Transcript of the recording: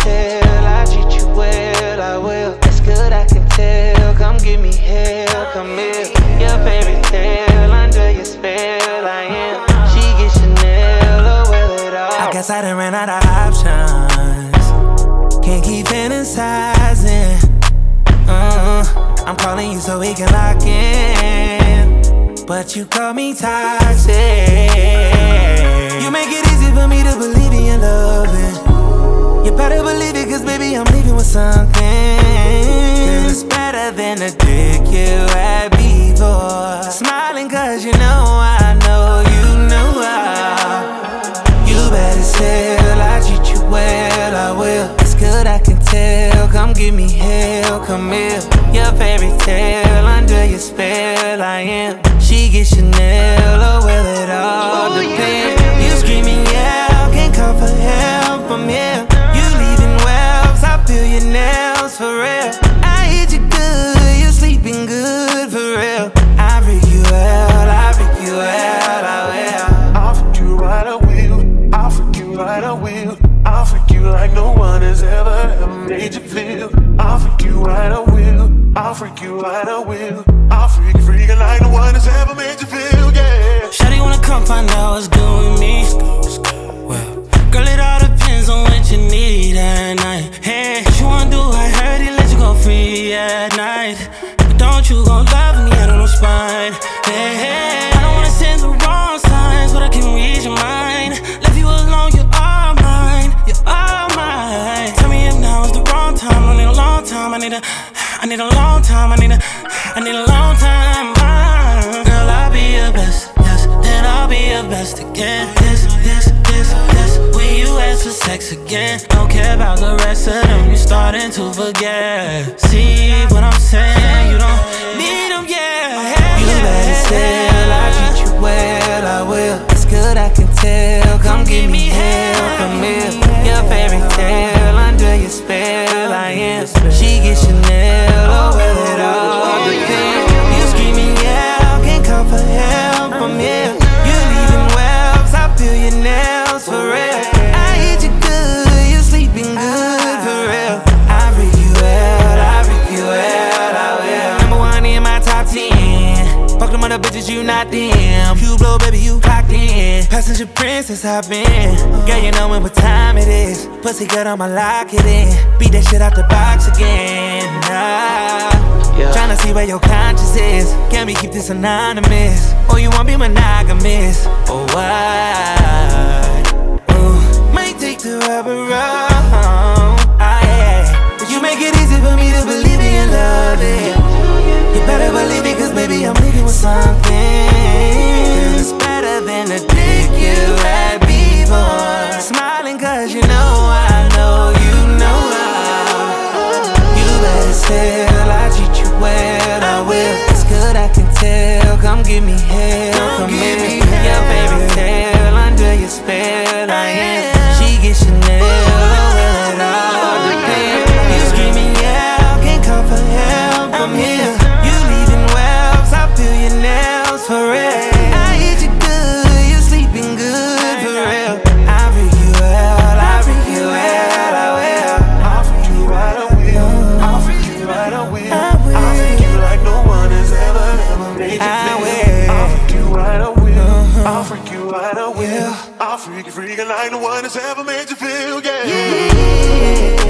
tale. I treat you well, I will. It's good, I can tell. Come give me hell, come here. Your fairy tale, under your spell, I am. She gets Chanel, oh well it all. I guess I done ran out of options. Can't keep fantasizing. I'm calling you so we can lock in, but you call me toxic. You make it easy for me to believe in your loving. You better believe it, cause baby I'm leaving with something. Girl, it's better than the dick you had before. Smiling cause you know I know you know how. You better sell, I treat you well, I will. It's good, I can tell. Come give me hell, come here. Your fairy tale, under your spell, I am. She gets Chanel, oh well it all depends. You screaming, yeah, can't call for help, I'm here. You leaving wells, I feel your nails, for real. I hit you good, you sleeping good, for real. I freak you out, I freak you out, I will. I'll freak you right, I will. I'll freak you right, I will. I'll freak you like no one has ever made you feel. I'll freak you right, I will. I'll freak you right, I will. I'll freak you freaking like no one has ever made you feel, yeah. Shawty wanna come find out what's good with me. Well, girl, it all depends on what you need at night. Hey, what you wanna do? I heard he let you go free at night. But don't you gon' love me out on no spine. Hey, hey, I don't wanna send the wrong signs, but I can read your mind. Left you alone, you're all mine. You're all mine. Tell me if now is the wrong time. I need a long time. I need a long time. I need a long time. Girl, I'll be your best, yes, then I'll be your best again. Yes, when you ask for sex again, don't care about the rest of them, you starting to forget. See what I'm saying, you don't need them, yeah. You better sell, I treat you well, I will. It's good, I can tell, come give me hell, come here. Your fairy tale, under your spell, I am. She gets Chanel, oh well it all depends. You screaming, yeah, can't call for help, I'm here. You leaving wells, I feel your nails, for real. I hit you good, you sleeping good, for real. I freak you out, I freak you out, I will. Number one in my top 10. Fuck them other bitches, you not them. You blow, baby, you clocked in. Passenger princess, I've been. Girl, you know what time it is. Pussy good, I'ma lock it in. Beat that shit out the box again. Tryna see where your conscience is. Can we keep this anonymous? Or you won't be monogamous? Or what? Ooh, might take the rubber wrong. Yeah. But you make it easy for me to believe in your love. You better believe it, cause baby I'm leaving with something. It's better than the dick you had before. Smiling cause you know I know you know how. You better sell, I treat you well, I will. It's good, I can tell, come give me hell, come here. Your fairy tale, under your spell, I am. She gets Chanel, oh well it all depends. You screaming, yeah, can't call for help, I'm here. You leaving wells, I feel your nails, for real. I hit you good, you sleeping good, for real. I freak you out, I freak you out, I will. I'll freak you right, I will. I'll freak you right, I will. I'll freak you like no one has ever made you feel. I'll freak you right, I will. I'll freak you right, I will. I'll freak you freaking like no one has ever made you feel, yeah.